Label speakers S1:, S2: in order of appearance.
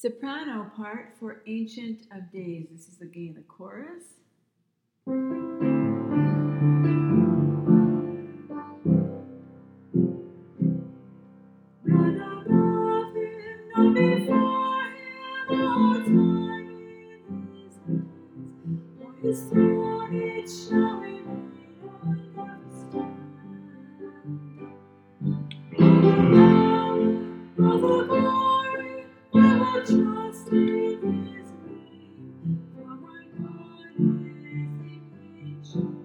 S1: Soprano part for Ancient of Days. This is again the chorus. Not above him, not before him, all time in his hands. For his throne it shall remain and never stand. All the glory, I will trust in his name, for my God is the ancient.